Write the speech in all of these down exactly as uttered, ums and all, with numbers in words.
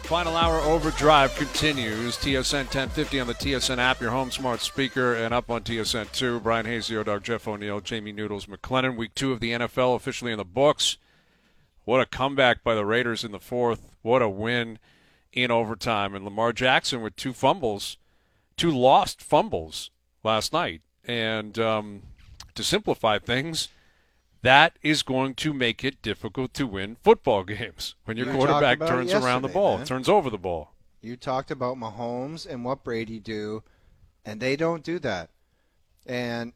Final hour overdrive continues. T S N ten fifty on the T S N app, your home smart speaker, and up on T S N two. Brian Hazio, Doug Jeff O'Neill, Jamie Noodles McLennan. Week two of the N F L officially in the books. What a comeback by the Raiders in the fourth. What a win in overtime. And Lamar Jackson with two fumbles, two lost fumbles last night. And um, to simplify things, that is going to make it difficult to win football games when your You quarterback talked about it turns around the ball, man. turns over the ball. You talked about Mahomes and what Brady do, and they don't do that. And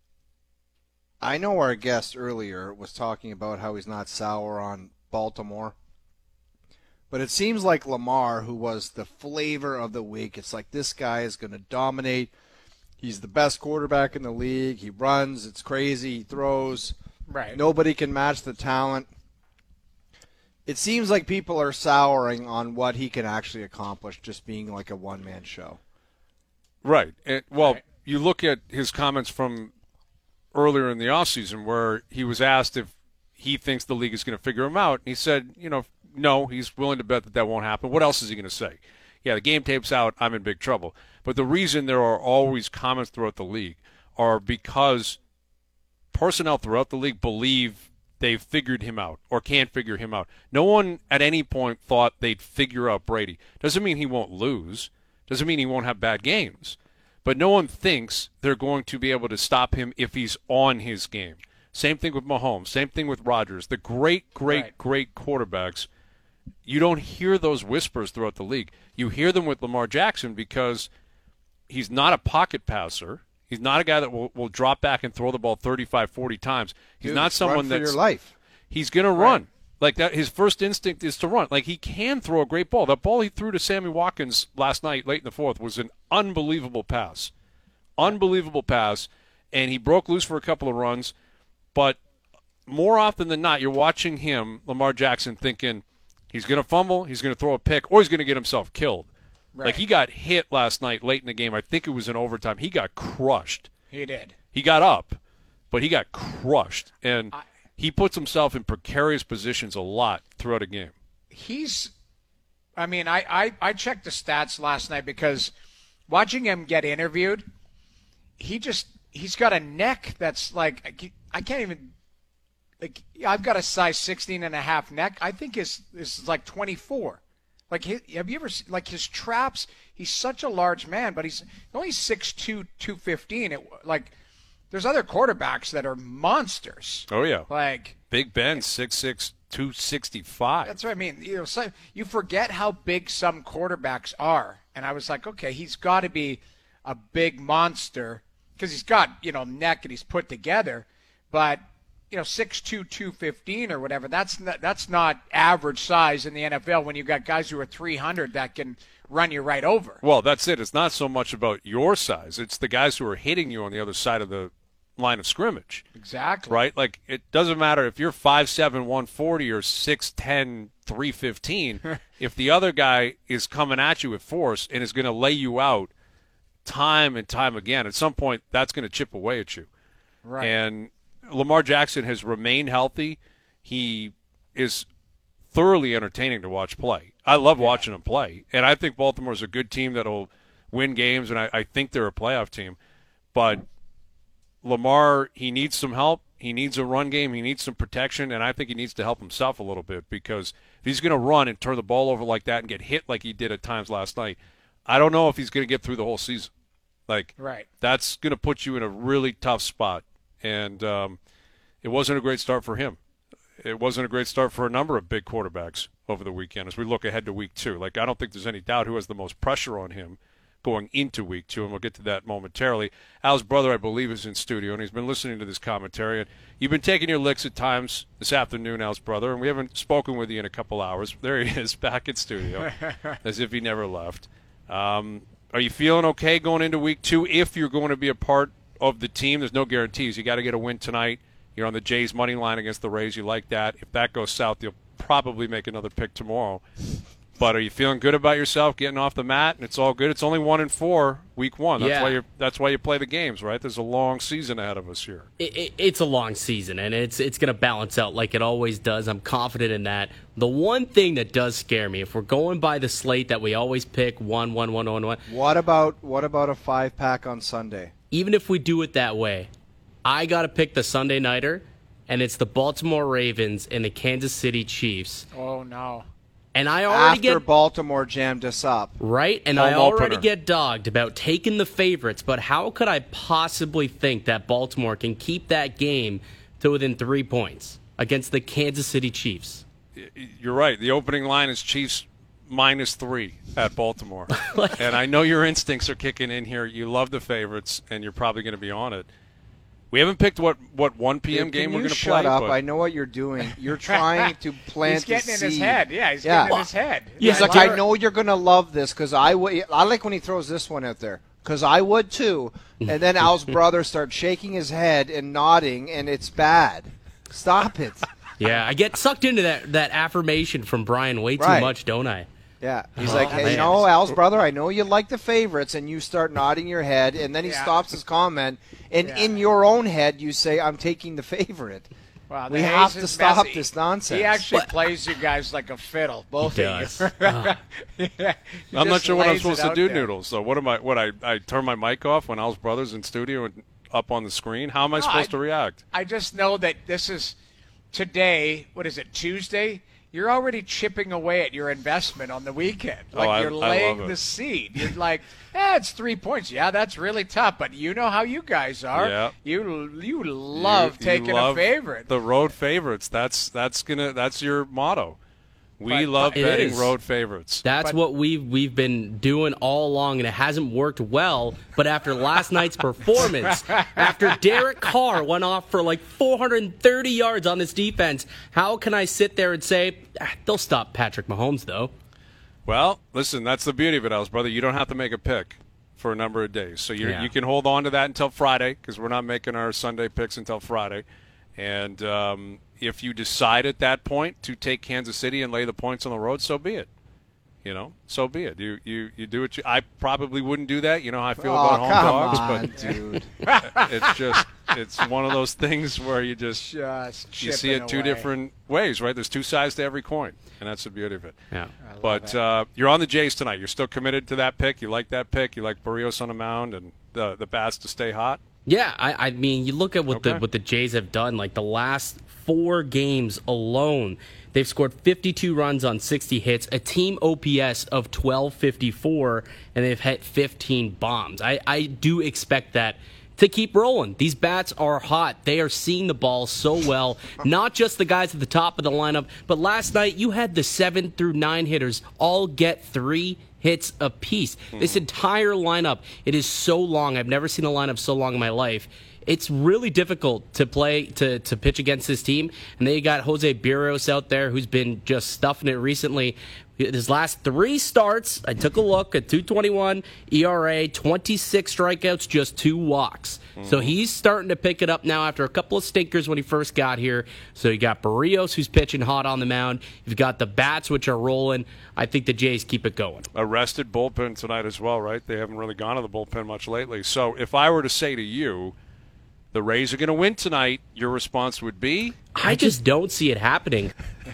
I know our guest earlier was talking about how he's not sour on Baltimore, but it seems like Lamar, who was the flavor of the week, it's like this guy is going to dominate. He's the best quarterback in the league. He runs. It's crazy. He throws. Right. Nobody can match the talent. It seems like people are souring on what he can actually accomplish just being like a one-man show. Right. And, well, Right. you look at his comments from earlier in the offseason where he was asked if he thinks the league is going to figure him out. And he said, you know, no, he's willing to bet that that won't happen. What else is he going to say? Yeah, the game tape's out. I'm in big trouble. But the reason there are always comments throughout the league are because personnel throughout the league believe they've figured him out or can't figure him out. No one at any point thought they'd figure out Brady. Doesn't mean he won't lose. Doesn't mean he won't have bad games. But no one thinks they're going to be able to stop him if he's on his game. Same thing with Mahomes. Same thing with Rodgers. The great, great, Right. great quarterbacks, you don't hear those whispers throughout the league. You hear them with Lamar Jackson because he's not a pocket passer. He's not a guy that will, will drop back and throw the ball thirty-five, forty times. He's Dude, not someone run for that's your life. he's going to run. Like that, his first instinct is to run. Like he can throw a great ball. That ball he threw to Sammy Watkins last night, late in the fourth, was an unbelievable pass, unbelievable pass, and he broke loose for a couple of runs. But more often than not, you're watching him, Lamar Jackson, thinking he's going to fumble, he's going to throw a pick, or he's going to get himself killed. Right. Like he got hit last night, late in the game. I think it was in overtime. He got crushed. He did. He got up, but he got crushed, and I- he puts himself in precarious positions a lot throughout a game. He's, I mean, I, I, I checked the stats last night because watching him get interviewed, he just, he's got a neck that's like, I can't even, like, I've got a size sixteen and a half neck. I think his, his is like twenty-four. Like, his, have you ever seen, like, his traps, he's such a large man, but he's only six two, two fifteen. It, like, there's other quarterbacks that are monsters. Oh, yeah. Like, Big Ben, six six, two sixty-five. that's what I mean. You know, so you forget how big some quarterbacks are, and I was like, okay, he's got to be a big monster because he's got, you know, neck and he's put together, but you know, six two, two fifteen or whatever. That's not, that's not average size in the N F L when you've got guys who are three hundred that can run you right over. Well, that's it. It's not so much about your size. It's the guys who are hitting you on the other side of the line of scrimmage. Exactly. Right? Like, it doesn't matter if you're five seven, one forty or six ten, three fifteen. If the other guy is coming at you with force and is going to lay you out time and time again, at some point that's going to chip away at you. Right. And Lamar Jackson has remained healthy. He is thoroughly entertaining to watch play. I love Yeah. watching him play. And I think Baltimore's a good team that will win games, and I, I think they're a playoff team. But Lamar, he needs some help. He needs a run game. He needs some protection, and I think he needs to help himself a little bit because if he's going to run and turn the ball over like that and get hit like he did at times last night, I don't know if he's going to get through the whole season. Like, Right. that's going to put you in a really tough spot. And um, it wasn't a great start for him. It wasn't a great start for a number of big quarterbacks over the weekend as we look ahead to week two. Like, I don't think there's any doubt who has the most pressure on him going into week two, and we'll get to that momentarily. Al's brother, I believe, is in studio, and he's been listening to this commentary. And you've been taking your licks at times this afternoon, Al's brother, and we haven't spoken with you in a couple hours. There he is, back in studio, as if he never left. Um, are you feeling okay going into week two if you're going to be a part of the team? There's no guarantees. You got to get a win tonight. You're on the Jays' money line against the Rays. You like that. If that goes south, you'll probably make another pick tomorrow. But are you feeling good about yourself, getting off the mat, and it's all good? It's only one and four week one. That's Yeah. why you that's why you play the games, right? There's a long season ahead of us here. It, it, it's a long season, and it's it's going to balance out like it always does. I'm confident in that. The one thing that does scare me, if we're going by the slate that we always pick, one, one, one, one, one. What about what about a five pack on Sunday? Even if we do it that way, I got to pick the Sunday nighter, and it's the Baltimore Ravens and the Kansas City Chiefs. Oh, no. And I already After get Baltimore jammed us up. right, and Home I already opener. get dogged about taking the favorites. But how could I possibly think that Baltimore can keep that game to within three points against the Kansas City Chiefs? You're right. The opening line is Chiefs minus three at Baltimore. And I know your instincts are kicking in here. You love the favorites, and you're probably going to be on it. We haven't picked what, what one p.m. Dude, game can we're you going to play. shut up. but- I know what you're doing. You're trying to plant He's getting a in his seed. head. Yeah, he's Yeah. getting in his head. Yeah, He's I like, love I it. know you're going to love this because I would. I like when he throws this one out there because I would too. And then Al's brother starts shaking his head and nodding, and it's bad. Stop it. Yeah, I get sucked into that, that affirmation from Brian way too Right. much, don't I? Yeah, he's Oh, like, hey, man. you know, Al's brother, I know you like the favorites, and you start nodding your head, and then he Yeah. stops his comment, and Yeah. in your own head, you say, I'm taking the favorite. Wow, the We Hayes have to is stop messy. this nonsense. He actually What? plays you guys like a fiddle, both He of does. you. Oh. Yeah, he I'm not just sure what I'm lays it supposed to out do, there. Noodles. So what am I? What I, I turn my mic off when Al's brother's in studio and up on the screen? How am I No, supposed I- to react? I just know that this is today. What is it? Tuesday. You're already chipping away at your investment on the weekend. Oh, Like I- you're I laying love it. the seed. You're like, eh, it's three points. Yeah, that's really tough. But you know how you guys are. Yeah. You you love You- you taking love a favorite. The road favorites. That's that's gonna that's your motto. We But- love It betting is. road favorites. That's But- what we've we've been doing all along, and it hasn't worked well. But after last night's performance, after Derek Carr went off for like four hundred thirty yards on this defense, how can I sit there and say ah, they'll stop Patrick Mahomes though? Well, listen, that's the beauty of it, Al's brother. You don't have to make a pick for a number of days, so you Yeah. you can hold on to that until Friday because we're not making our Sunday picks until Friday. And um, if you decide at that point to take Kansas City and lay the points on the road, so be it. You know, so be it. You you you do what you. I probably wouldn't do that. You know how I feel oh, about home come dogs, on, but dude. it's just it's one of those things where you just Just you see chipping it two away. different ways, right? There's two sides to every coin, and that's the beauty of it. Yeah. But uh, you're on the Jays tonight. You're still committed to that pick. You like that pick. You like Barrios on the mound and the the bats to stay hot. Yeah, I, I mean, you look at what Okay. the what the Jays have done. Like the last four games alone, they've scored fifty-two runs on sixty hits, a team O P S of twelve fifty-four, and they've hit fifteen bombs. I, I do expect that to keep rolling. These bats are hot. They are seeing the ball so well. Not just the guys at the top of the lineup, but last night you had the seven through nine hitters all get three hits apiece. This entire lineup, it is so long. I've never seen a lineup so long in my life. It's really difficult to play to, to pitch against this team. And then you got Jose Barrios out there who's been just stuffing it recently. His last three starts, I took a look at two twenty-one E R A, twenty-six strikeouts, just two walks. So he's starting to pick it up now after a couple of stinkers when he first got here. So you got Barrios who's pitching hot on the mound. You've got the bats which are rolling. I think the Jays keep it going. A rested bullpen tonight as well, right? They haven't really gone to the bullpen much lately. So if I were to say to you, the Rays are going to win tonight, your response would be? I just don't see it happening.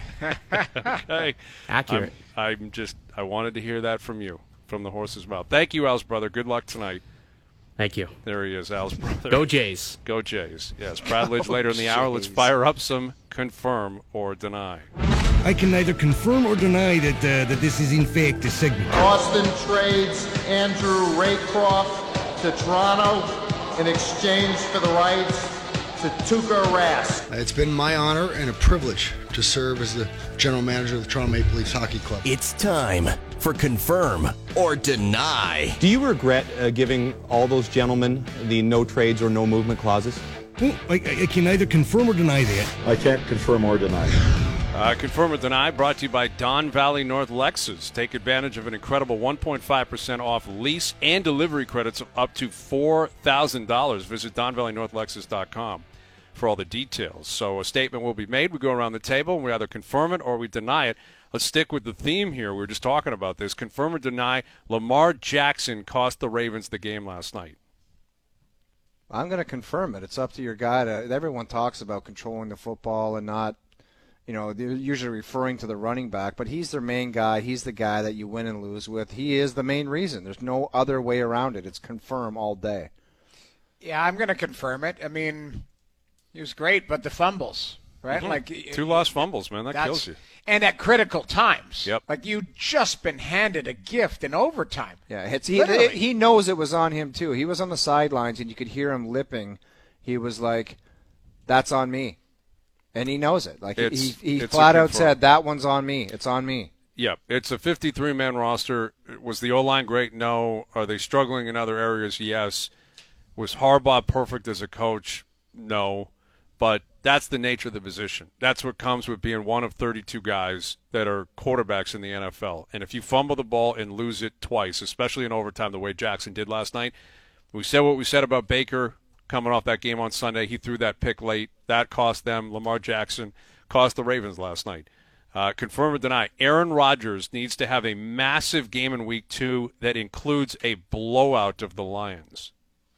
Okay. Accurate. I'm, I'm just, I wanted to hear that from you, from the horse's mouth. Thank you, Al's brother. Good luck tonight. Thank you. There he is, Al's brother. Go Jays. Go Jays. Yes, Brad Lidge later in the Go hour. Let's Jays. fire up some confirm or deny. I can neither confirm or deny that uh, that this is in fact a segment. Austin trades Andrew Raycroft to Toronto in exchange for the rights to Tuukka Rask. It's been my honor and a privilege to serve as the general manager of the Toronto Maple Leafs Hockey Club. It's time for Confirm or Deny. Do you regret uh, giving all those gentlemen the no trades or no movement clauses? Oh, I, I I can neither confirm or deny that. I can't confirm or deny. Uh, confirm or deny, brought to you by Don Valley North Lexus. Take advantage of an incredible one point five percent off lease and delivery credits of up to four thousand dollars. Visit don valley north lexus dot com for all the details. So a statement will be made. We go around the table and we either confirm it or we deny it. let's stick with the theme here. We were just talking about this. Confirm or deny, Lamar Jackson cost the Ravens the game last night. I'm going to confirm it. It's up to your guy. To, everyone talks about controlling the football and not, you know, they're usually referring to the running back, but he's their main guy. He's the guy that you win and lose with. He is the main reason. There's no other way around it. It's confirm all day. Yeah, I'm going to confirm it. I mean, he was great, but the fumbles, right? Mm-hmm. Like two lost fumbles, man. That kills you. And at critical times. Yep. Like you just been handed a gift in overtime. Yeah, it's, he it, he knows it was on him too. He was on the sidelines and you could hear him lipping. He was like, "That's on me," and he knows it. Like it's, he he it's flat out said, "That one's on me. It's on me." Yep, it's a fifty-three man roster. Was the O-line great? No. Are they struggling in other areas? Yes. Was Harbaugh perfect as a coach? No. But that's the nature of the position. That's what comes with being one of thirty-two guys that are quarterbacks in the N F L. And if you fumble the ball and lose it twice, especially in overtime the way Jackson did last night, we said what we said about Baker coming off that game on Sunday. He threw that pick late. That cost them. Lamar Jackson cost the Ravens last night. Uh, confirm or deny, Aaron Rodgers needs to have a massive game in week two that includes a blowout of the Lions.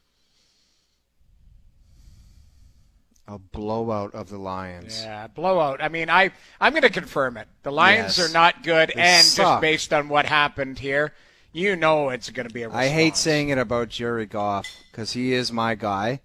A blowout of the Lions. Yeah, blowout. I mean, I, I'm going to confirm it. The Lions Yes. are not good, They and suck. just based on what happened here, you know it's going to be a response. I hate saying it about Jared Goff because he is my guy,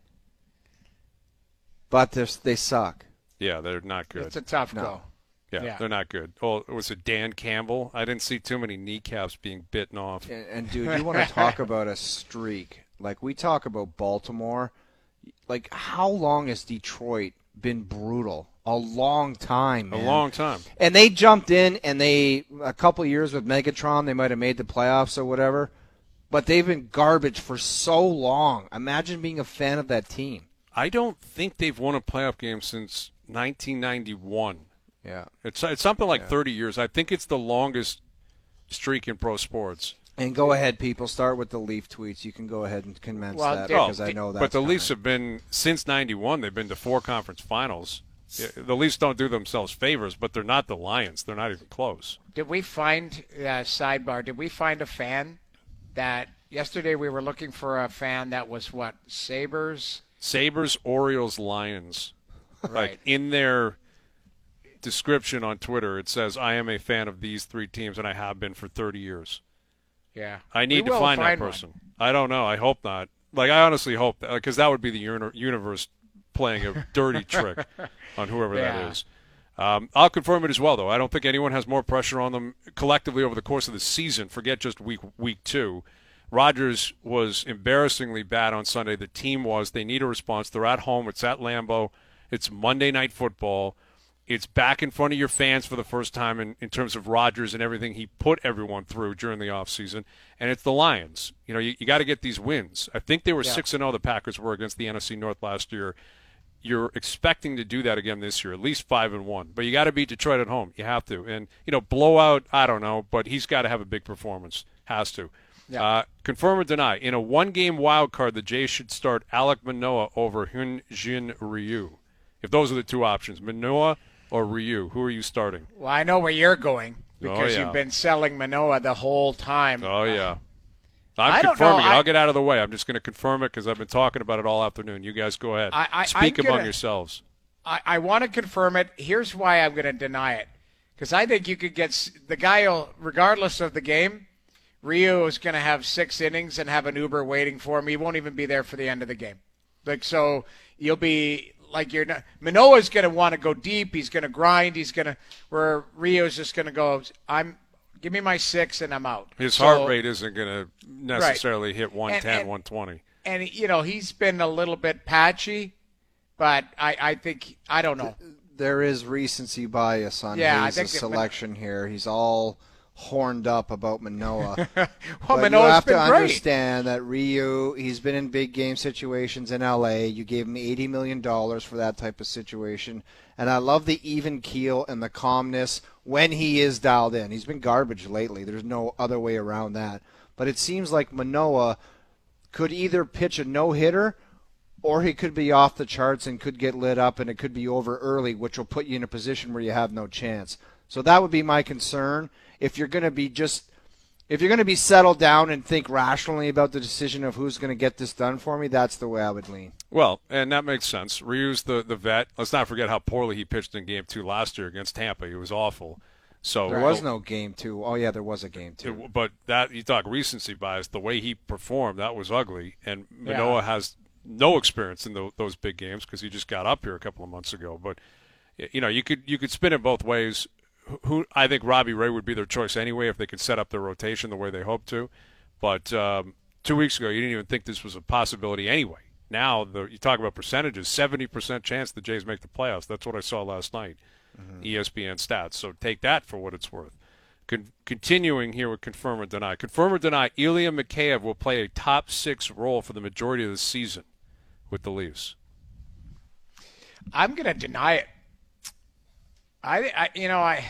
but they're- they suck. Yeah, they're not good. It's a tough No. go. Yeah, Yeah. they're not good. Oh, was it Dan Campbell? I didn't see too many kneecaps being bitten off. And, and dude, you want to talk about a streak? Like we talk about Baltimore. Like how long has Detroit been brutal? A long time, man. A long time. And they jumped in, and they a couple years with Megatron, they might have made the playoffs or whatever. But they've been garbage for so long. Imagine being a fan of that team. I don't think they've won a playoff game since nineteen ninety-one. Yeah. It's it's something like Yeah. thirty years. I think it's the longest streak in pro sports. And go ahead, people. Start with the Leaf tweets. You can go ahead and commence Well, that yeah, because I know that. But the Leafs have been, since ninety-one, they've been to four conference finals. Yeah, the Leafs don't do themselves favors, but they're not the Lions. They're not even close. Did we find, uh, sidebar, did we find a fan that, yesterday we were looking for a fan that was what, Sabres? Sabres, Orioles, Lions. Right. Like in their description on Twitter, it says, I am a fan of these three teams, and I have been for thirty years. Yeah. I need We to will find, find that one. person. I don't know. I hope not. Like, I honestly hope that, because that would be the uni- universe playing a dirty trick on whoever Yeah. that is. Um, I'll confirm it as well, though. I don't think anyone has more pressure on them collectively over the course of the season. Forget just week week two. Rodgers was embarrassingly bad on Sunday. The team was. They need a response. They're at home. It's at Lambeau. It's Monday Night Football. It's back in front of your fans for the first time in, in terms of Rodgers and everything he put everyone through during the offseason. And it's the Lions. You know, you, you got to get these wins. I think they were Yeah. six and oh, the Packers were against the N F C North last year. You're expecting to do that again this year, at least five and one. But you got to beat Detroit at home. You have to. And, you know, blowout, I don't know, but he's got to have a big performance. Has to. Yeah. Uh, confirm or deny, in a one-game wild card, the Jays should start Alek Manoah over Hyun Jin Ryu. If those are the two options, Manoah or Ryu, who are you starting? Well, I know where you're going because Oh, yeah. you've been selling Manoah the whole time. Oh, yeah. I'm I don't confirming know. it. I- I'll get out of the way. I'm just going to confirm it because I've been talking about it all afternoon. You guys go ahead. I- I- Speak I'm among gonna- yourselves. I, I want to confirm it. Here's why I'm going to deny it. Because I think you could get s- the guy, will, regardless of the game, Ryu is going to have six innings and have an Uber waiting for him. He won't even be there for the end of the game. Like, so you'll be like, you're not, Manoah's going to want to go deep. He's going to grind. He's going to, where Ryu's just going to go, I'm, give me my six and I'm out. His So- heart rate isn't going to necessarily hit one ten, And- and- one twenty. And, you know, he's been a little bit patchy, but I, I think, I don't know. There is recency bias on Yeah, I Hayes' think it- selection here. He's all horned up about Manoah. Well, But you Manoah's have to been great. understand that Ryu, he's been in big game situations in L A. You gave him eighty million dollars for that type of situation. And I love the even keel and the calmness when he is dialed in. He's been garbage lately. There's no other way around that. But it seems like Manoah could either pitch a no-hitter or he could be off the charts and could get lit up and it could be over early, which will put you in a position where you have no chance. So that would be my concern. If you're going to be just if you're going to be settled down and think rationally about the decision of who's going to get this done for me, that's the way I would lean. Well, and that makes sense. Ryu's the, the vet. Let's not forget how poorly he pitched in game two last year against Tampa. He was awful. So there was no game two. Oh, yeah, there was a game two. It, but that you talk recency bias, the way he performed, that was ugly. And Manoah yeah. has no experience in the, those big games because he just got up here a couple of months ago. But, you know, you could you could spin it both ways. Who I think Robbie Ray would be their choice anyway if they could set up their rotation the way they hope to. But um, two weeks ago, you didn't even think this was a possibility anyway. Now, the, you talk about percentages, seventy percent chance the Jays make the playoffs. That's what I saw last night, mm-hmm. E S P N stats. So take that for what it's worth. Con- continuing here with confirm or deny. Confirm or deny, Ilya Mikheyev will play a top six role for the majority of the season with the Leafs. I'm going to deny it. I, I, you know, I,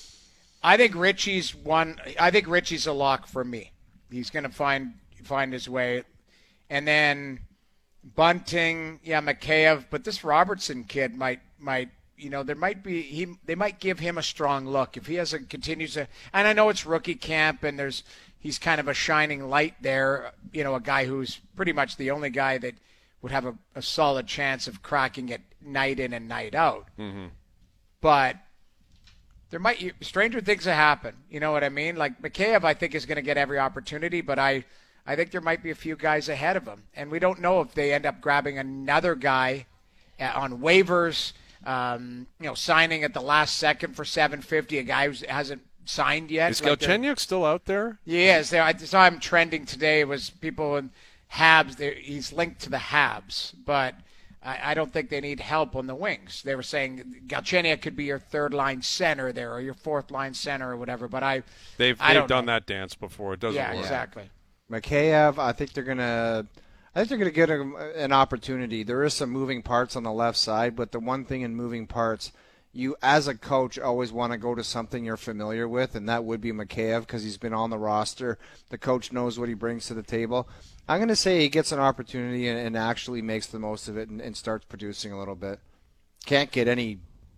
I think Richie's one. I think Richie's a lock for me. He's going to find find his way, and then Bunting, yeah, Mikheyev, but this Robertson kid might might, you know, there might be he. They might give him a strong look if he has a continues to. And I know it's rookie camp, and there's he's kind of a shining light there. You know, a guy who's pretty much the only guy that would have a, a solid chance of cracking it night in and night out. Mm-hmm. But there might stranger things have happened. You know what I mean? Like Mikheyev, I think is going to get every opportunity, but I, I think there might be a few guys ahead of him, and we don't know if they end up grabbing another guy on waivers. Um, you know, signing at the last second for seven fifty, a guy who hasn't signed yet. Is like Galchenyuk still out there? Yes, there. I saw him trending today. It was people in Habs. He's linked to the Habs, but I don't think they need help on the wings. They were saying Galchenyuk could be your third-line center there or your fourth-line center or whatever, but I They've, I they've done know. that dance before. It doesn't yeah, work. Yeah, exactly. Mikheyev, I think they're going to I think they're going to get a, an opportunity. There is some moving parts on the left side, but the one thing in moving parts, you as a coach always want to go to something you're familiar with, and that would be Mikheyev because he's been on the roster. The coach knows what he brings to the table. I'm going to say he gets an opportunity and, and actually makes the most of it and, and starts producing a little bit. Can't get any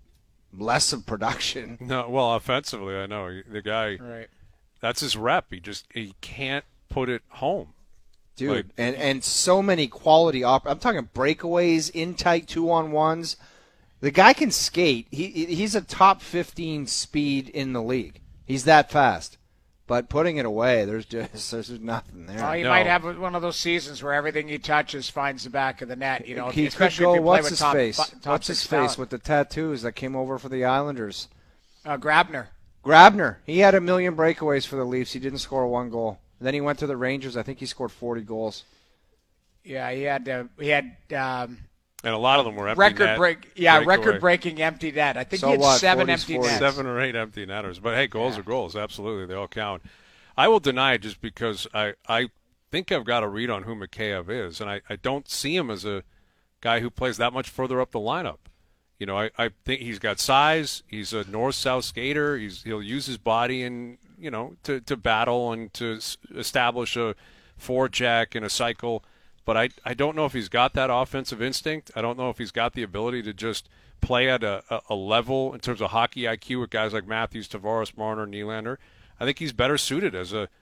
less of production. No, well, offensively, I know. The guy, right. That's his rep. He just he can't put it home. Dude, like, and, and so many quality op- I'm talking breakaways, in tight two-on-ones. The guy can skate. He He's a top fifteen speed in the league. He's that fast. But putting it away, there's just there's nothing there. Oh, he no. might have one of those seasons where everything he touches finds the back of the net. You know, he especially could go, if you play what's with his top, face? top What's his six face talent. with the tattoos that came over for the Islanders? Uh, Grabner. Grabner. He had a million breakaways for the Leafs. He didn't score one goal. And then he went to the Rangers. I think he scored forty goals. Yeah, he had uh, he had um, and a lot of them were empty record net break. Yeah, breakaway. record breaking empty net. I think So he had what, seven forties, empty forties. nets. Seven or eight empty netters. But, hey, goals Yeah. are goals. Absolutely. They all count. I will deny it just because I, I think I've got a read on who Mikheyev is, and I, I don't see him as a guy who plays that much further up the lineup. You know, I, I think he's got size. He's a north-south skater. He's He'll use his body and, you know, to, to battle and to s- establish a forecheck and a cycle. But I, I don't know if he's got that offensive instinct. I don't know if he's got the ability to just play at a, a, a level in terms of hockey I Q with guys like Matthews, Tavares, Marner, Nylander. I think he's better suited as a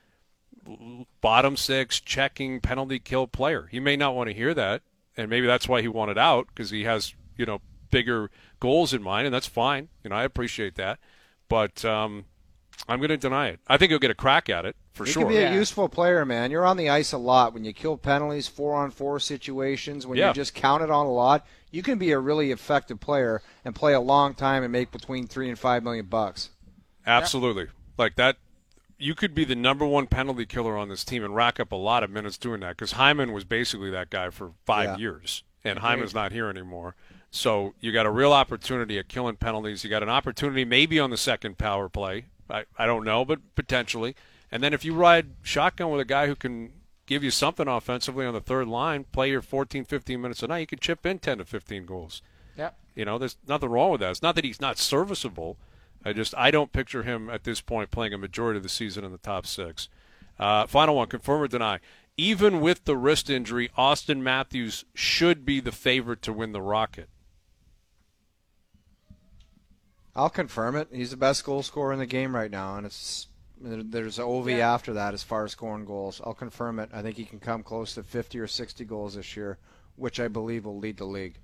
bottom six, checking, penalty kill player. He may not want to hear that, and maybe that's why he wanted out, because he has, you know, bigger goals in mind, and that's fine. You know, I appreciate that. But um, I'm going to deny it. I think he'll get a crack at it, for he sure. He can be Yeah. a useful player, man. You're on the ice a lot. When you kill penalties, four-on-four situations, when Yeah. you're just counted on a lot, you can be a really effective player and play a long time and make between three and five million bucks. Absolutely. Like that, you could be the number one penalty killer on this team and rack up a lot of minutes doing that, because Hyman was basically that guy for five Yeah. years, and Hyman's not here anymore. So you got a real opportunity at killing penalties. You got an opportunity maybe on the second power play. I, I don't know, but potentially. And then if you ride shotgun with a guy who can give you something offensively on the third line, play your fourteen, fifteen minutes a night, you can chip in ten to fifteen goals. Yep. You know, there's nothing wrong with that. It's not that he's not serviceable. I just I don't picture him at this point playing a majority of the season in the top six. Uh, final one, confirm or deny. Even with the wrist injury, Austin Matthews should be the favorite to win the Rocket. I'll confirm it. He's the best goal scorer in the game right now, and it's there's Ovi yeah. after that as far as scoring goals. I'll confirm it. I think he can come close to fifty or sixty goals this year, which I believe will lead the league.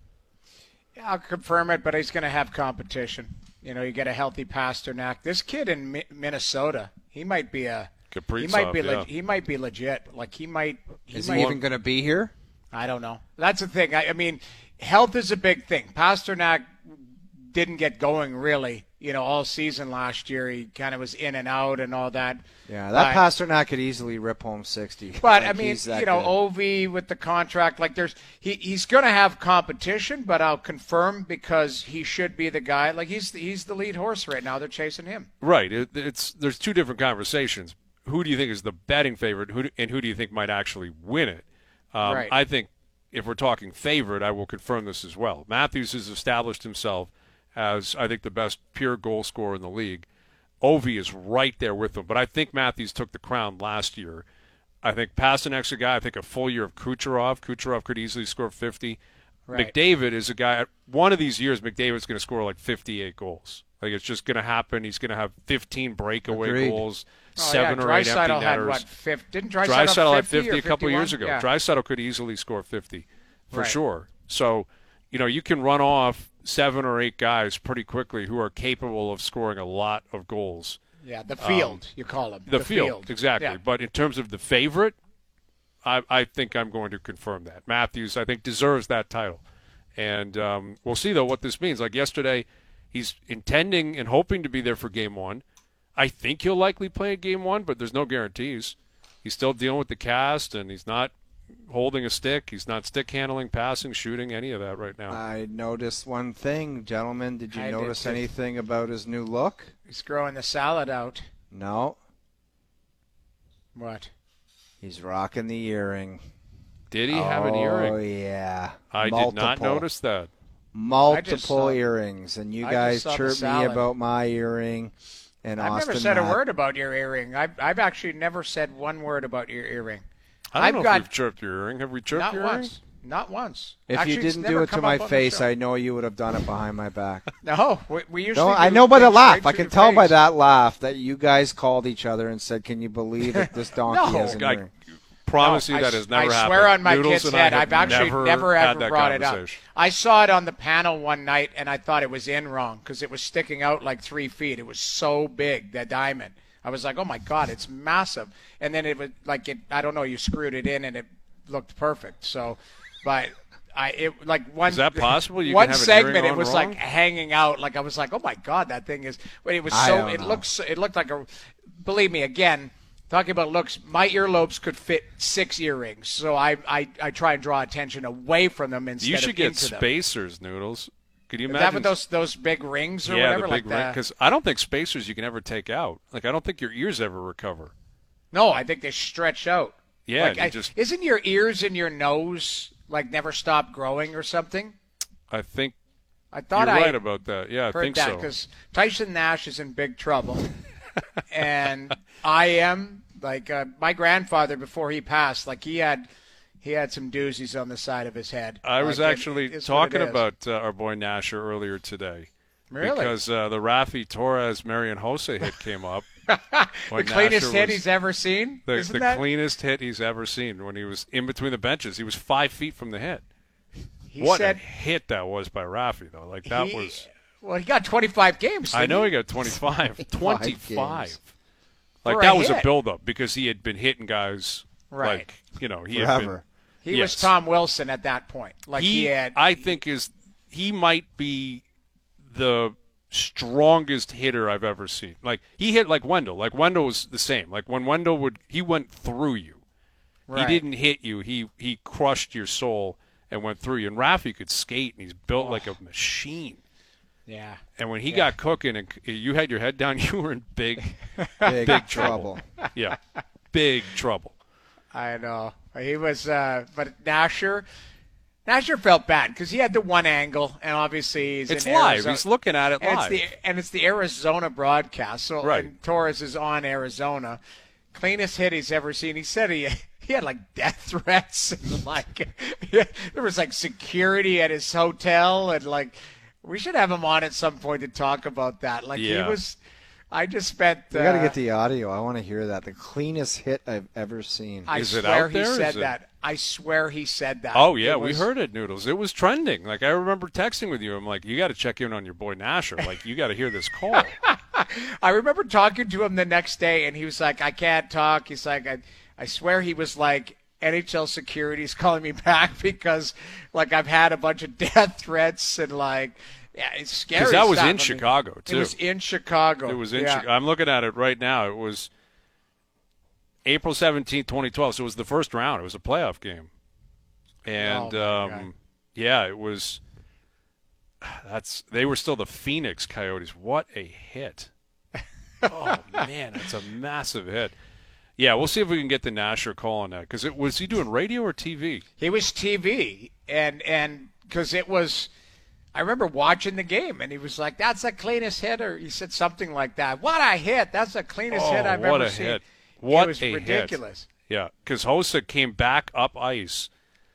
Yeah, I'll confirm it, but he's going to have competition. You know, you get a healthy Pasternak. This kid in Mi- Minnesota, he might be a Kaprizov, he might be yeah. le- he might be legit. Like he might. He is might, he even going to be here? I don't know. That's the thing. I, I mean, health is a big thing. Pasternak didn't get going really, you know, all season last year. He kind of was in and out and all that. Yeah, that but, Pasternak could easily rip home sixty. But, like I mean, you good. know, Ovi with the contract, like there's he, he's going to have competition, but I'll confirm because he should be the guy. Like he's he's the lead horse right now. They're chasing him. Right. It, it's There's two different conversations. Who do you think is the betting favorite, who do, and who do you think might actually win it? Um, right. I think if we're talking favorite, I will confirm this as well. Matthews has established himself as, I think, the best pure goal scorer in the league. Ovi is right there with him, but I think Matthews took the crown last year. I think Pasternak's a guy, I think a full year of Kucherov. Kucherov could easily score fifty. Right. McDavid is a guy, one of these years, McDavid's going to score like fifty-eight goals. Like it's just going to happen. He's going to have fifteen breakaway Agreed. goals, oh, seven yeah. or eight empty Draisaitl had netters. what, fifty? Didn't Draisaitl, Draisaitl have had fifty a couple fifty-one? years ago. Yeah. Draisaitl could easily score fifty for Right. sure. So, you know, you can run off seven or eight guys pretty quickly who are capable of scoring a lot of goals. Yeah, the field, um, you call him. The, the field, field. exactly. Yeah. But in terms of the favorite, I, I think I'm going to confirm that. Matthews, I think, deserves that title. And um, we'll see, though, what this means. Like yesterday, he's intending and hoping to be there for game one. I think he'll likely play in game one, but there's no guarantees. He's still dealing with the cast, and he's not holding a stick. He's not stick handling, passing, shooting, any of that right now. I noticed one thing, gentlemen. Did you I notice did too. anything about his new look? He's growing the salad out. No. What? He's rocking the earring. Did he oh, have an earring? Oh, yeah. I Multiple. did not notice that. Multiple saw, earrings. And you I guys chirped chirp me about my earring. And I've Austin never said Matt. a word about your earring. I've, I've actually never said one word about your earring. I don't I've know got, if we've chirped your earring. Have we chirped not your once. earring? Not once. If Actually, you it's didn't never do it to come my up on the face, show. I know you would have done it behind my back. No, we, we usually No, do I know by the things laugh. straight I to can the tell by face. that laugh that you guys called each other and said, "Can you believe that this donkey No. has an I earring?" promise No, you I that s- has never I happened. swear on my Noodles kid's and I head, have I've actually never, never had ever that brought it up. conversation. I saw it on the panel one night, and I thought it was in wrong because it was sticking out like three feet. It was so big, that diamond. I was like, oh, my God, it's massive. And then it was like, it. I don't know, you screwed it in, and it looked perfect. So, but I it like one. Is that possible? You one can have an segment, earring it on was wrong? like hanging out. Like I was like, oh my God, that thing is. But it was I so. don't It know. looks. It looked like a. Believe me, again, talking about looks, my earlobes could fit six earrings. So I I, I try and draw attention away from them instead You should of get into them. spacers, Noodles. Could you Is imagine? that with those those big rings or yeah, whatever? the big like ring. that? Because I don't think spacers you can ever take out. Like I don't think your ears ever recover. No, I think they stretch out. Yeah, Like, you I- just- isn't your ears and your nose like never stop growing or something? I think I thought you're I right about that. Yeah, I heard think that so. because Tyson Nash is in big trouble, and I am like uh, my grandfather before he passed. Like he had, he had some doozies on the side of his head. I was Like, it- actually it's what it talking is. about uh, our boy Nasher earlier today. Really? Because uh, the Rafi Torres Marian Jose hit came up. the when cleanest Nasher hit was- he's ever seen. The, Isn't the that? cleanest hit he's ever seen when he was in between the benches. He was five feet from the hit. He what said a hit that was by Rafi, though. Like that he- was. Well, he got twenty-five games. I didn't know he? he got twenty-five. twenty-five. games. Like For a that was a hit. buildup because he had been hitting guys. Right. Like you know he had Forever. been. He yes. was Tom Wilson at that point. Like he, He, had. I think, is he might be the strongest hitter I've ever seen. Like he hit like Wendell. Like Wendell was the same. Like when Wendell would, he went through you. Right. He didn't hit you. He he crushed your soul and went through you. And Rafi could skate, and he's built like a machine. Yeah. And when he got cooking and you had your head down, you were in big, Big, big trouble. trouble. Yeah, big trouble. I know. He was, uh, but Nasher, Nasher felt bad because he had the one angle, and obviously he's It's in live. Arizona. He's looking at it and live. It's the, and it's the Arizona broadcast. So Right. and Torres is on Arizona. Cleanest hit he's ever seen. He said he he had like death threats and like there was like security at his hotel and like We should have him on at some point to talk about that. Like Yeah. he was, I just spent. We got to uh, get the audio. I want to hear that. The cleanest hit I've ever seen. I Is it swear out he there? said Is it- that. I swear he said that. Oh yeah, It we was- heard it, Noodles. It was trending. Like I remember texting with you. I'm like, you got to check in on your boy Nasher. Like you got to hear this call. I remember talking to him the next day, and he was like, "I can't talk." He's like, "I, I swear," he was like, N H L security's calling me back because, like, I've had a bunch of death threats and like, yeah, it's scary. Because that was stuff. in I mean, Chicago too. It was in Chicago. It was in. yeah. Chi- I'm looking at it right now. It was April seventeenth, twenty twelve. So it was the first round. It was a playoff game, and Oh, my God. um, yeah, it was. That's they were still the Phoenix Coyotes. What a hit! Oh man, it's a massive hit. Yeah, we'll see if we can get the Nasher call on that because it was he doing radio or T V? He was T V, and and because it was, I remember watching the game, and he was like, "That's the cleanest hit," or he said something like that. What a hit! That's the cleanest Oh, hit I've what ever a seen. hit! What it was a ridiculous. hit! Yeah, because Hossa came back up ice,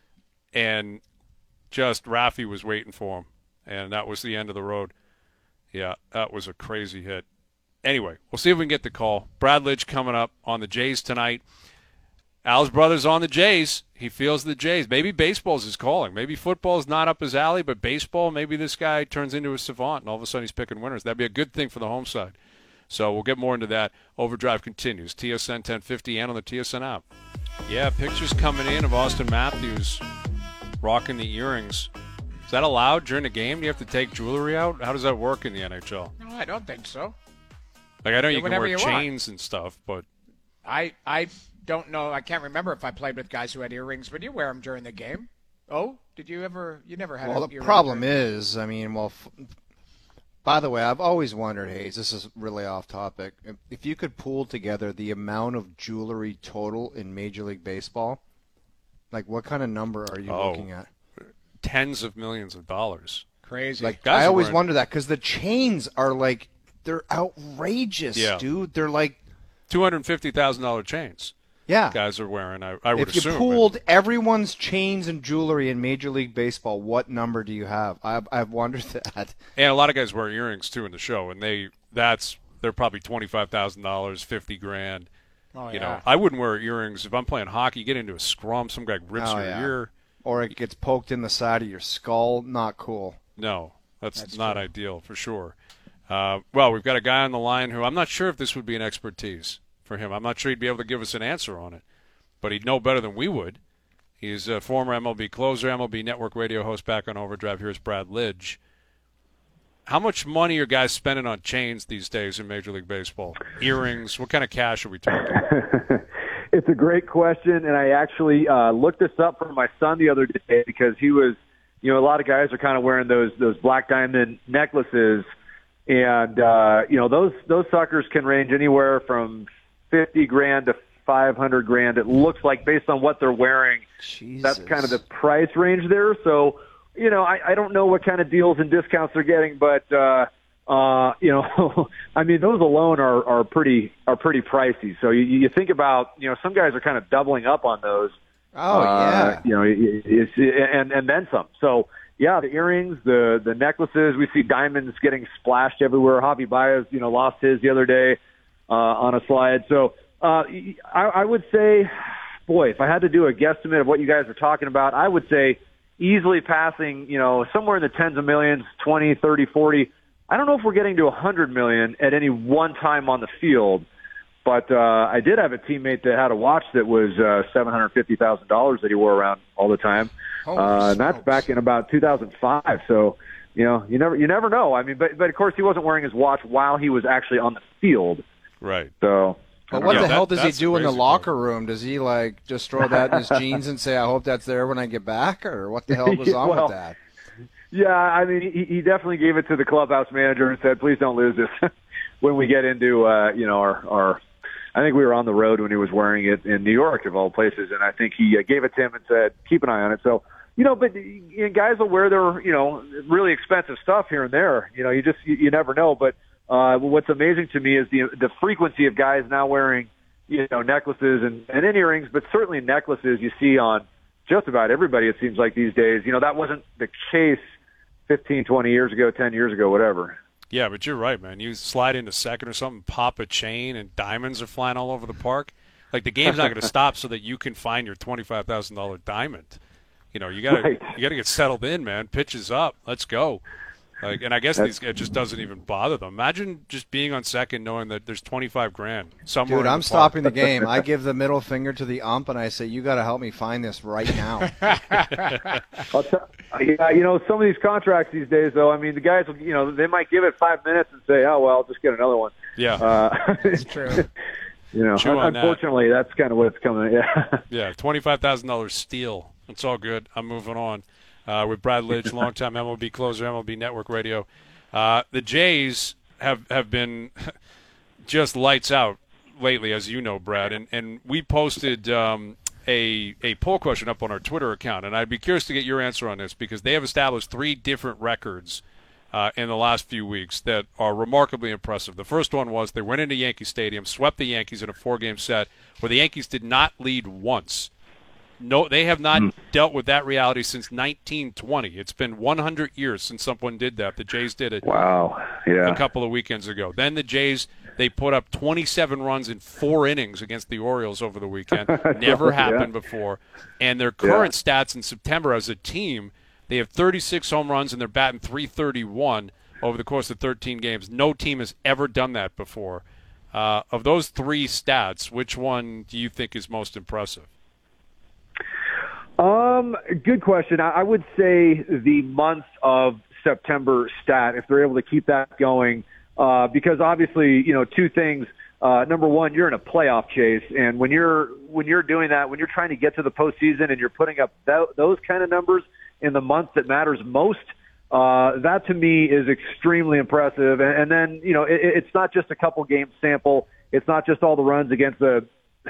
and just Raffy was waiting for him, and that was the end of the road. Yeah, that was a crazy hit. Anyway, we'll see if we can get the call. Brad Lidge coming up on the Jays tonight. Al's brother's on the Jays. He feels the Jays. Maybe baseball's his calling. Maybe football's not up his alley, but baseball, maybe this guy turns into a savant, and all of a sudden he's picking winners. That'd be a good thing for the home side. So we'll get more into that. Overdrive continues. T S N ten fifty and on the T S N app. Yeah, pictures coming in of Austin Matthews rocking the earrings. Is that allowed during the game? Do you have to take jewelry out? How does that work in the N H L? No, I don't think so. Like I know Do you can whatever wear you want. chains and stuff, but I I don't know. I can't remember if I played with guys who had earrings, but you wear them during the game. Oh, did you ever? You never had. Well, an the earring problem during- is, I mean, well, f- by the way, I've always wondered, Hayes, this is really off topic. If, if you could pool together the amount of jewelry total in Major League Baseball, like what kind of number are you Oh. looking at? tens of millions of dollars. crazy. Like, Guys I are always wearing- wonder that because the chains are like, they're outrageous, Yeah. dude. They're like, two hundred fifty thousand dollars chains yeah. guys are wearing, I, I would If you assume. pooled everyone's chains and jewelry in Major League Baseball, what number do you have? I've, I've wondered that. And a lot of guys wear earrings, too, in the show, and they that's they're probably twenty-five thousand dollars, fifty grand. oh, You yeah. know, I wouldn't wear earrings. If I'm playing hockey, you get into a scrum, some guy rips Oh, your yeah. ear. Or it gets poked in the side of your skull. Not cool. No, that's, That's not true. ideal for sure. Uh, well, we've got a guy on the line who I'm not sure if this would be an expertise for him. I'm not sure he'd be able to give us an answer on it, but he'd know better than we would. He's a former M L B closer, M L B Network radio host back on Overdrive. Here's Brad Lidge. How much money are guys spending on chains these days in Major League Baseball? Earrings? What kind of cash are we talking? It's a great question, and I actually uh, looked this up for my son the other day because he was, you know, a lot of guys are kind of wearing those those black diamond necklaces, and uh, you know those those suckers can range anywhere from fifty grand to five hundred grand. It looks like based on what they're wearing, Jesus. that's kind of the price range there. So, you know, I, I don't know what kind of deals and discounts they're getting, but uh, uh, you know, I mean, those alone are, are pretty are pretty pricey. So you, you think about, you know, some guys are kind of doubling up on those. Oh, Uh, yeah. you know, it- it's and and then some. So yeah, the earrings, the the necklaces. We see diamonds getting splashed everywhere. Javi Baez, you know, lost his the other day uh, on a slide. So uh, I, I would say, boy, if I had to do a guesstimate of what you guys are talking about, I would say easily passing, you know, somewhere in the tens of millions, twenty, thirty, forty. I don't know if we're getting to one hundred million at any one time on the field. But uh, I did have a teammate that had a watch that was uh, seven hundred fifty thousand dollars that he wore around all the time, uh, and that's back in about two thousand five. So, you know, you never you never know. I mean, but but of course he wasn't wearing his watch while he was actually on the field. Right. So, But what Yeah, the that- hell does he that's do in the crazy, locker room? Does he like just throw that in his jeans and say, "I hope that's there when I get back," or what the hell goes on Well, with that? yeah, I mean, he, he definitely gave it to the clubhouse manager and said, "Please don't lose this when we get into uh, you know our our." I think we were on the road when he was wearing it in New York, of all places, and I think he uh, gave it to him and said, "Keep an eye on it." So, you know, but you know, guys will wear their, you know, really expensive stuff here and there. You know, you just you, you never know. But uh, what's amazing to me is the the frequency of guys now wearing, you know, necklaces and, and earrings, but certainly necklaces you see on just about everybody. It seems like these days. You know, that wasn't the case fifteen, twenty years ago, ten years ago, whatever. Yeah, but you're right, man. You slide into second or something, pop a chain, and diamonds are flying all over the park. Like, the game's not going to stop so that you can find your twenty-five thousand dollars diamond. You know, you got to Right. you got to get settled in, man. Pitches up. Let's go. Like, and I guess these, it just doesn't even bother them. Imagine just being on second knowing that there's twenty-five grand somewhere. Dude, in I'm the stopping park. the game. I give the middle finger to the ump, and I say, you got to help me find this right now. I'll t- yeah, you know, some of these contracts these days, though, I mean, the guys, will, you know, they might give it five minutes and say, oh, well, I'll just get another one. Yeah. Uh, It's true. You know, Chew on that. unfortunately, that's kind of what's coming. Yeah. Yeah, twenty-five thousand dollars steal. It's all good. I'm moving on uh, with Brad Lidge, longtime M L B closer, M L B Network Radio. Uh, the Jays have have been just lights out lately, as you know, Brad. And, and we posted um, a, a poll question up on our Twitter account, and I'd be curious to get your answer on this because they have established three different records uh, in the last few weeks that are remarkably impressive. The first one was they went into Yankee Stadium, swept the Yankees in a four-game set where the Yankees did not lead once. No, they have not mm. dealt with that reality since nineteen twenty. It's been one hundred years since someone did that. The Jays did it. Wow. Yeah. A couple of weekends ago. Then the Jays, they put up twenty-seven runs in four innings against the Orioles over the weekend. Never yeah. happened before. And their current yeah. stats in September as a team, they have thirty-six home runs and they're batting three thirty-one over the course of thirteen games. No team has ever done that before. Uh, of those three stats, which one do you think is most impressive? Um, good question. I, I would say the month of September stat, if they're able to keep that going, uh, because obviously, you know, two things. Uh, number one, you're in a playoff chase, and when you're when you're doing that, when you're trying to get to the postseason and you're putting up th- those kind of numbers in the month that matters most, uh, that to me is extremely impressive. And, and then, you know, it, it's not just a couple game sample. It's not just all the runs against the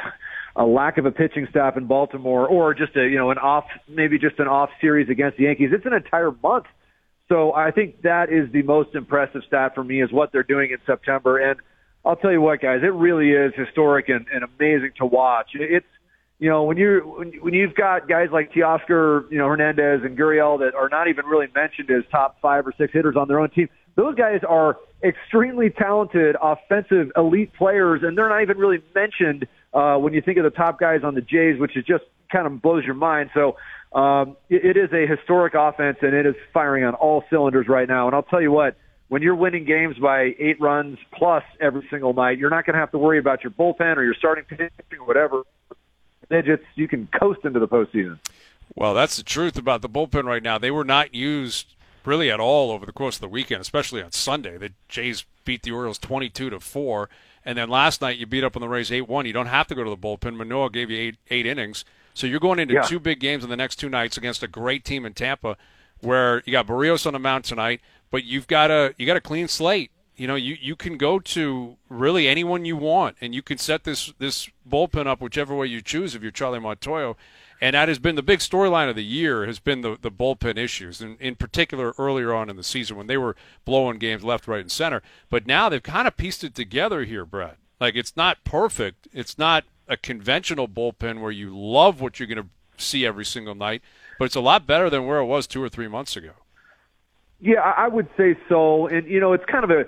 a lack of a pitching staff in Baltimore, or just a, you know, an off, maybe just an off series against the Yankees. It's an entire month. So I think that is the most impressive stat for me, is what they're doing in September. And I'll tell you what, guys, it really is historic and, and amazing to watch. It's, you know, when you're, when, when you've got guys like Teoscar, you know, Hernandez and Gurriel that are not even really mentioned as top five or six hitters on their own team, those guys are extremely talented, offensive, elite players, and they're not even really mentioned uh, when you think of the top guys on the Jays, which is just kind of blows your mind. So um, it, it is a historic offense, and it is firing on all cylinders right now. And I'll tell you what, when you're winning games by eight runs plus every single night, you're not going to have to worry about your bullpen or your starting pitching or whatever. Digits, you can coast into the postseason. Well, that's the truth about the bullpen right now. They were not used really at all over the course of the weekend, especially on Sunday. The Jays beat the Orioles twenty-two to four, and then last night you beat up on the Rays eight one. You don't have to go to the bullpen. Manoah gave you eight eight innings. So you're going into yeah. two big games in the next two nights against a great team in Tampa, where you got Barrios on the mound tonight, but you've got a you got a clean slate. You know, you, you can go to really anyone you want, and you can set this this bullpen up whichever way you choose if you're Charlie Montoyo. And that has been the big storyline of the year, has been the, the bullpen issues, and in particular earlier on in the season when they were blowing games left, right, and center. But now they've kind of pieced it together here, Brett. Like, it's not perfect. It's not a conventional bullpen where you love what you're going to see every single night, but it's a lot better than where it was two or three months ago. Yeah, I would say so. And, you know, it's kind of a,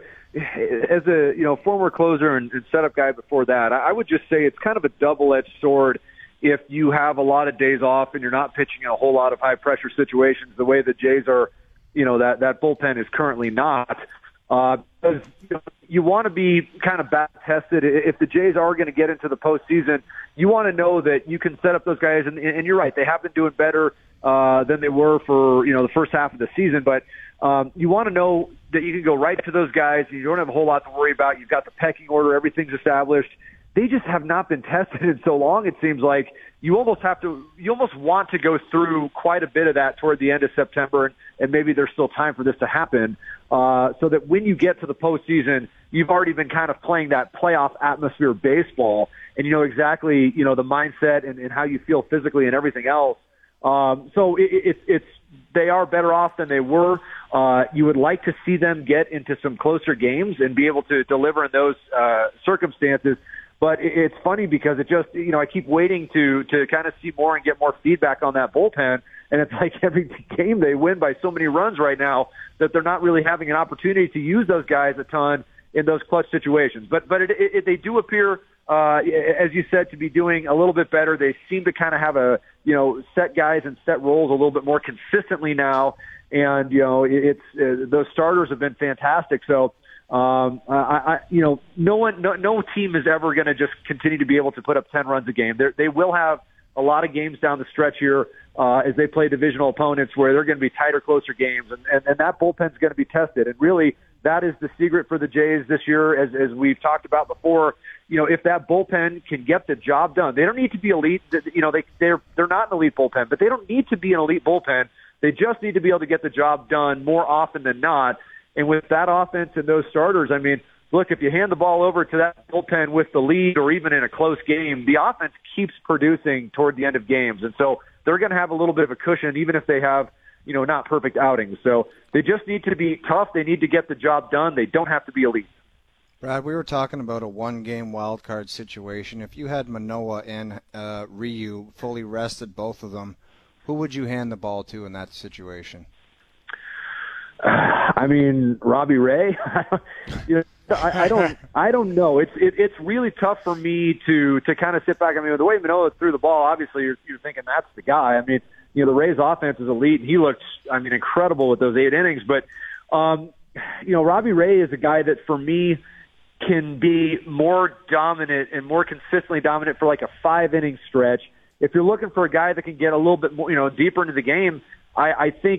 as a, you know, former closer and, and setup guy before that, I would just say it's kind of a double-edged sword if you have a lot of days off and you're not pitching in a whole lot of high-pressure situations the way the Jays are, you know, that, that bullpen is currently not. Uh, because you, know, you want to be kind of back-tested. If the Jays are going to get into the postseason, you want to know that you can set up those guys. And, and you're right, they have been doing better uh, than they were for, you know, the first half of the season. But um, you want to know that you can go right to those guys. You don't have a whole lot to worry about. You've got the pecking order. Everything's established. They just have not been tested in so long. It seems like you almost have to, you almost want to go through quite a bit of that toward the end of September, and, and maybe there's still time for this to happen, uh, so that when you get to the postseason, you've already been kind of playing that playoff atmosphere baseball, and you know exactly, you know, the mindset and, and how you feel physically and everything else. Um, so it, it, it's, they are better off than they were. Uh, you would like to see them get into some closer games and be able to deliver in those uh, circumstances. But it's funny because it just, you know, I keep waiting to to kind of see more and get more feedback on that bullpen. And it's like every game they win by so many runs right now that they're not really having an opportunity to use those guys a ton in those clutch situations. But but it, it, they do appear, uh, as you said, to be doing a little bit better. They seem to kind of have a, you know, set guys and set roles a little bit more consistently now. And, you know, it's uh, those starters have been fantastic. So, Um, I, I, you know, no one, no, no team is ever going to just continue to be able to put up ten runs a game. They're, they will have a lot of games down the stretch here uh, as they play divisional opponents where they're going to be tighter, closer games, and, and, and that bullpen's going to be tested. And really, that is the secret for the Jays this year, as, as we've talked about before. You know, if that bullpen can get the job done, they don't need to be elite. You know, they they're they're not an elite bullpen, but they don't need to be an elite bullpen. They just need to be able to get the job done more often than not. And with that offense and those starters, I mean, look, if you hand the ball over to that bullpen with the lead or even in a close game, the offense keeps producing toward the end of games. And so they're going to have a little bit of a cushion, even if they have, you know, not perfect outings. So they just need to be tough. They need to get the job done. They don't have to be elite. Brad, we were talking about a one-game wild card situation. If you had Manoah and uh, Ryu fully rested, both of them, who would you hand the ball to in that situation? I mean, Robbie Ray. you know, I, I don't. I don't know. It's it, it's really tough for me to to kind of sit back. I mean, the way Manoah threw the ball, obviously, you're, you're thinking that's the guy. I mean, you know, the Rays' offense is elite, and he looked, I mean, incredible with those eight innings. But um, you know, Robbie Ray is a guy that, for me, can be more dominant and more consistently dominant for like a five-inning stretch. If you're looking for a guy that can get a little bit more, you know, deeper into the game, I, I think.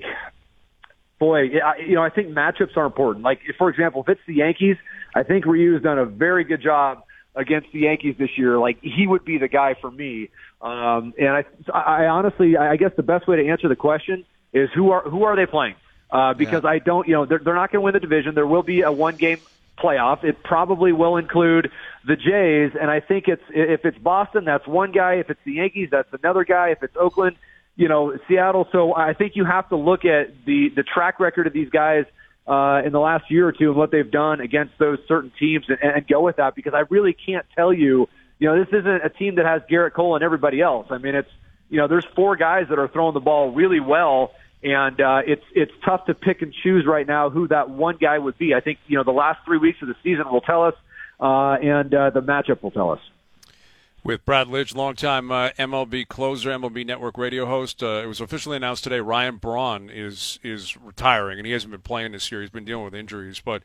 Boy, you know, I think matchups are important. Like, for example, if it's the Yankees, I think Ryu's done a very good job against the Yankees this year. Like, he would be the guy for me. Um, and I, I honestly, I guess the best way to answer the question is who are who are they playing? Uh, because yeah. I don't, you know, they're, they're not going to win the division. There will be a one-game playoff. It probably will include the Jays, and I think it's if it's Boston, that's one guy. If it's the Yankees, that's another guy. If it's Oakland, you know, Seattle. So I think you have to look at the, the track record of these guys uh, in the last year or two and what they've done against those certain teams and, and go with that, because I really can't tell you, you know, this isn't a team that has Garrett Cole and everybody else. I mean, it's, you know, there's four guys that are throwing the ball really well, and uh, it's it's tough to pick and choose right now who that one guy would be. I think, you know, the last three weeks of the season will tell us, uh, and uh, the matchup will tell us. With Brad Lidge, longtime uh, M L B closer, M L B Network radio host. Uh, it was officially announced today Ryan Braun is is retiring, and he hasn't been playing this year. He's been dealing with injuries. But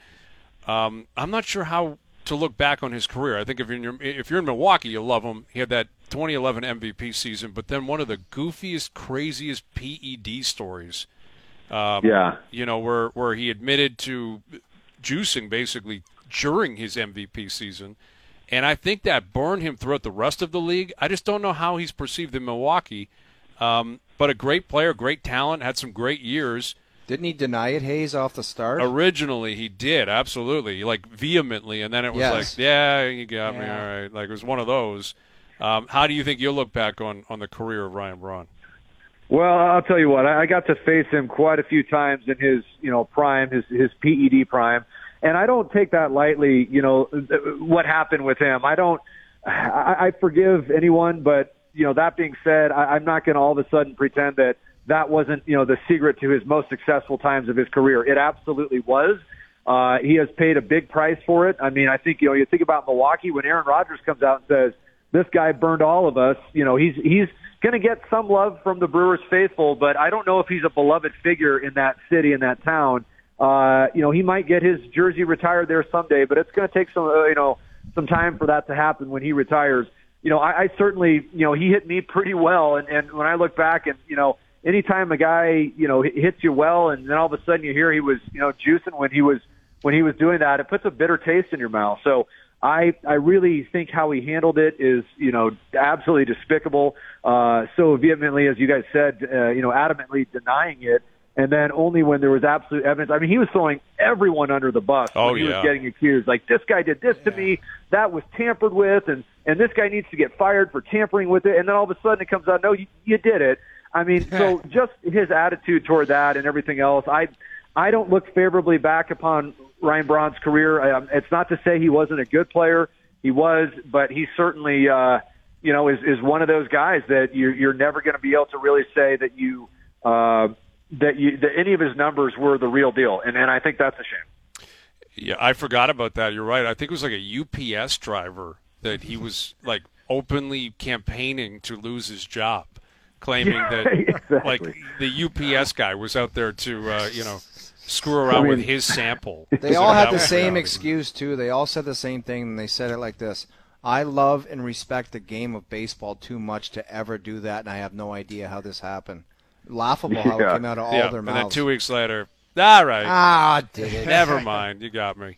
um, I'm not sure how to look back on his career. I think if you're in, your, if you're in Milwaukee, you'll love him. He had that twenty eleven M V P season, but then one of the goofiest, craziest P E D stories. Um, yeah. You know, where, where he admitted to juicing basically during his M V P season. And I think that burned him throughout the rest of the league. I just don't know how he's perceived in Milwaukee. Um, but a great player, great talent, had some great years. Didn't he deny it, Hayes, off the start? Originally, he did, absolutely, like vehemently. And then it was yes. like, yeah, you got yeah. me, all right. Like, it was one of those. Um, how do you think you'll look back on, on the career of Ryan Braun? Well, I'll tell you what, I got to face him quite a few times in his, you know, prime, his, his P E D prime. And I don't take that lightly, you know, what happened with him. I don't, I, I forgive anyone, but, you know, that being said, I, I'm not going to all of a sudden pretend that that wasn't, you know, the secret to his most successful times of his career. It absolutely was. Uh, he has paid a big price for it. I mean, I think, you know, you think about Milwaukee, when Aaron Rodgers comes out and says, this guy burned all of us, you know, he's, he's going to get some love from the Brewers faithful, but I don't know if he's a beloved figure in that city, in that town. Uh, you know, he might get his jersey retired there someday, but it's going to take some, uh, you know, some time for that to happen when he retires. You know, I, I certainly, you know, he hit me pretty well. And, and when I look back and, you know, anytime a guy, you know, hits you well and then all of a sudden you hear he was, you know, juicing when he was, when he was doing that, it puts a bitter taste in your mouth. So I, I really think how he handled it is, you know, absolutely despicable. Uh, so vehemently, as you guys said, uh, you know, adamantly denying it. And then only when there was absolute evidence. I mean, he was throwing everyone under the bus oh, when he yeah. was getting accused. Like, this guy did this yeah. to me, that was tampered with, and, and this guy needs to get fired for tampering with it. And then all of a sudden it comes out, no, you, you did it. I mean, so just his attitude toward that and everything else, I I don't look favorably back upon Ryan Braun's career. Um, it's not to say he wasn't a good player. he was, but he certainly, uh, you know, is, is one of those guys that you're, you're never going to be able to really say that you, uh, that you, that any of his numbers were the real deal. And, and I think that's a shame. Yeah, I forgot about that. You're right. I think it was like a U P S driver that he was like openly campaigning to lose his job, claiming Yeah, that exactly. like the U P S guy was out there to, uh, you know, screw around I mean, with his sample. They So all that had the was same reality. excuse, too. They all said the same thing, and they said it like this. I love and respect the game of baseball too much to ever do that, and I have no idea how this happened. Laughable how it Yeah. came out of all Yeah, their and then mouths. two weeks later, all right. Ah, did it. Never mind. You got me.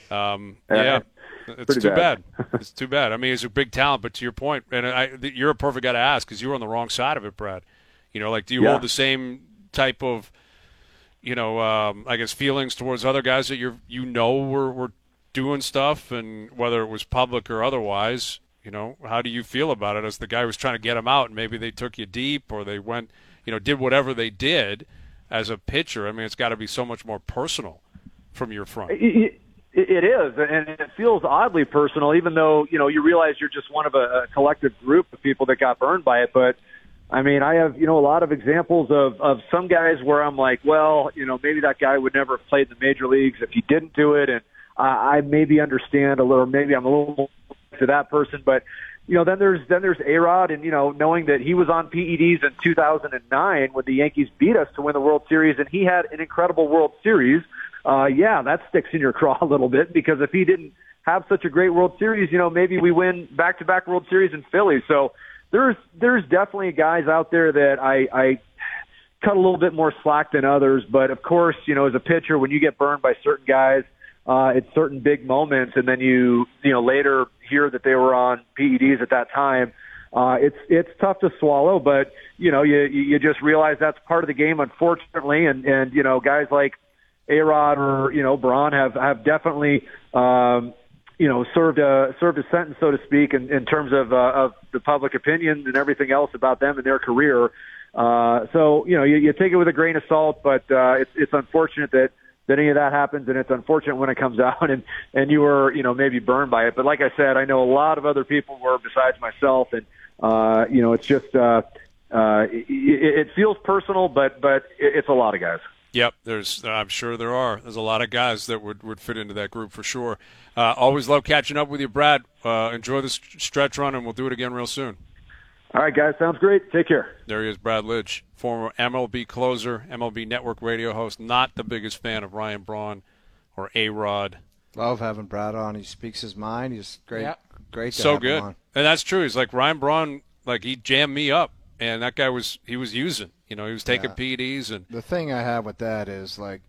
Um, Uh, yeah, it's pretty too bad. bad. It's too bad. I mean, he's a big talent, but to your point, and I, you're a perfect guy to ask because you were on the wrong side of it, Brad. You know, like, do you Yeah. hold the same type of, you know, um, I guess feelings towards other guys that you you know were were doing stuff, and whether it was public or otherwise, you know, how do you feel about it as the guy who was trying to get him out, and maybe they took you deep or they went, you know, did whatever they did as a pitcher? I mean, it's got to be so much more personal from your front. It, it, it is, and it feels oddly personal, even though, you know, you realize you're just one of a, a collective group of people that got burned by it. But, I mean, I have, you know, a lot of examples of, of some guys where I'm like, well, you know, maybe that guy would never have played in the major leagues if he didn't do it, and I, I maybe understand a little, maybe I'm a little to that person, but, you know, then there's then there's A-Rod, and, you know, knowing that he was on P E Ds in two thousand nine when the Yankees beat us to win the World Series, and he had an incredible World Series. Uh, yeah, that sticks in your craw a little bit, because if he didn't have such a great World Series, you know, maybe we win back-to-back World Series in Philly. So there's there's definitely guys out there that I, I cut a little bit more slack than others. But of course, you know, as a pitcher, when you get burned by certain guys, uh, it's certain big moments, and then you you know later hear that they were on P E Ds at that time. Uh, it's it's tough to swallow, but you know you you just realize that's part of the game, unfortunately, and and you know guys like A-Rod or, you know, Braun have, have definitely, um, you know, served a, served a sentence, so to speak, in, in terms of, uh, of the public opinion and everything else about them and their career. Uh, so, you know, you, you take it with a grain of salt, but, uh, it's, it's unfortunate that, that any of that happens, and it's unfortunate when it comes out and, and you were, you know, maybe burned by it. But like I said, I know a lot of other people were besides myself, and, uh, you know, it's just, uh, uh, it, it feels personal, but, but it's a lot of guys. Yep, there's. I'm sure there are. There's a lot of guys that would, would fit into that group for sure. Uh, always love catching up with you, Brad. Uh, enjoy this stretch run, and we'll do it again real soon. All right, guys. Sounds great. Take care. There he is, Brad Lidge, former M L B closer, M L B Network radio host. Not the biggest fan of Ryan Braun or A-Rod. Love having Brad on. He speaks his mind. He's great. Yep. Great to So have good, him on. and that's true. He's like Ryan Braun. Like he jammed me up, and that guy was he was using. You know, he was taking Yeah. P E Ds and. The thing I have with that is, like,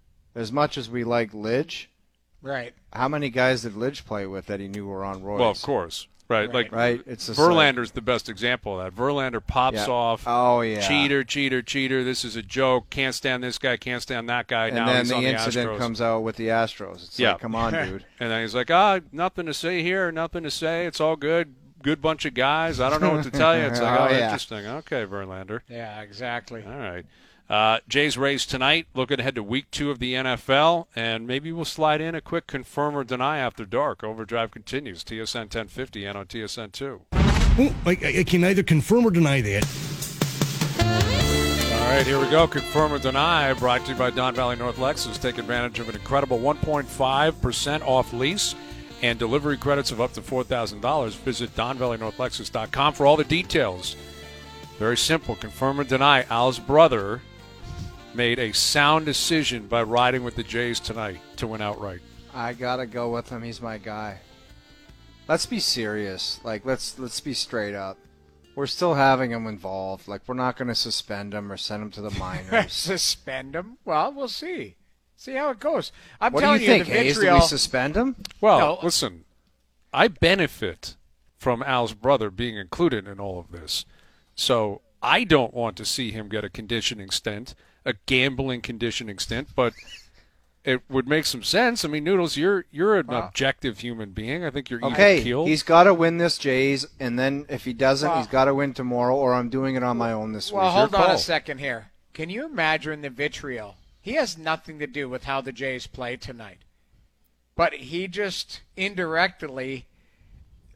as much as we like Lidge, Right. how many guys did Lidge play with that he knew were on roids? Well, of course. Right. Right. Like Right, it's just Verlander's the best example of that. Verlander pops Yeah. off. Oh, yeah. Cheater, cheater, cheater. This is a joke. Can't stand this guy. Can't stand that guy. And now then he's the on the incident Astros. comes out with the Astros. It's Yeah. like, come on, dude. And then he's like, ah, nothing to say here. Nothing to say. It's all good. Good bunch of guys. I don't know what to tell you. It's like, Oh, oh, yeah. interesting. Okay, Verlander. Yeah, exactly. All right. Uh, Jays Rays tonight. Looking ahead to week two of the N F L, and maybe we'll slide in a quick confirm or deny after dark. Overdrive continues. T S N ten fifty and on T S N two. Oh, I, I can neither confirm or deny that. All right, here we go. Confirm or deny. Brought to you by Don Valley North Lexus. Take advantage of an incredible one point five percent off lease and delivery credits of up to four thousand dollars. Visit don valley north lexus dot com for all the details. Very simple. Confirm or deny. Al's brother made a sound decision by riding with the Jays tonight to win outright. I gotta go with him. He's my guy. Let's be serious. Like, let's let's be straight up. We're still having him involved. Like, we're not going to suspend him or send him to the minors. Suspend him? Well, we'll see. See how it goes. I'm What do telling you think, the Hayes? Do vitriol. we suspend him? Well, No. listen, I benefit from Al's brother being included in all of this. So I don't want to see him get a conditioning stint, a gambling conditioning stint, but it would make some sense. I mean, Noodles, you're you're an Wow. objective human being. I think you're even Okay, keeled. he's got to win this Jays, and then if he doesn't, Well- he's got to win tomorrow, or I'm doing it on my own this Well, week. hold Your on call. a second here. Can you imagine the vitriol? He has nothing to do with how the Jays play tonight. But he just indirectly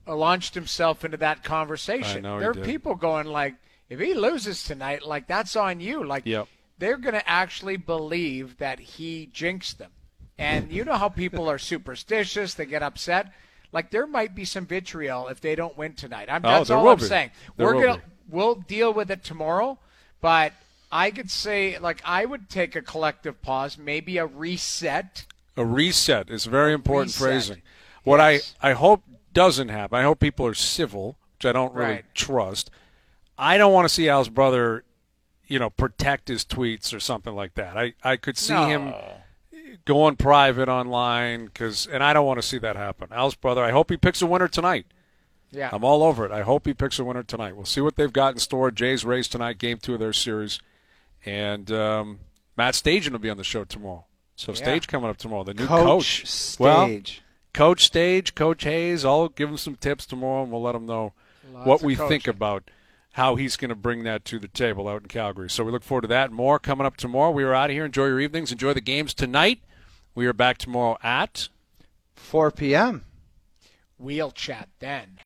launched himself into that conversation. I know he there are did. people going like, if he loses tonight, like that's on you. Like Yep. they're going to actually believe that he jinxed them. And you know how people are superstitious, they get upset. Like there might be some vitriol if they don't win tonight. I'm, Oh, that's there all will I'm be. saying. There We're will gonna be. we'll deal with it tomorrow, but I could say like I would take a collective pause, maybe a reset. A reset is very important Reset. phrasing. What Yes. I, I hope doesn't happen, I hope people are civil, which I don't really Right. trust. I don't want to see Al's brother, you know, protect his tweets or something like that. I, I could see No. him going private online, cause, and I don't want to see that happen. Al's brother, I hope he picks a winner tonight. Yeah. I'm all over it. I hope he picks a winner tonight. We'll see what they've got in store. Jays Rays tonight, game two of their series. And um, Matt Stajan will be on the show tomorrow. So Yeah. Stage coming up tomorrow, the new Coach coach. Well, Stage. Coach Stage, Coach Hayes, I'll give him some tips tomorrow, and we'll let him know Lots what of we think coaching. about how he's going to bring that to the table out in Calgary. So we look forward to that and more coming up tomorrow. We are out of here. Enjoy your evenings. Enjoy the games tonight. We are back tomorrow at four p.m. We'll chat then.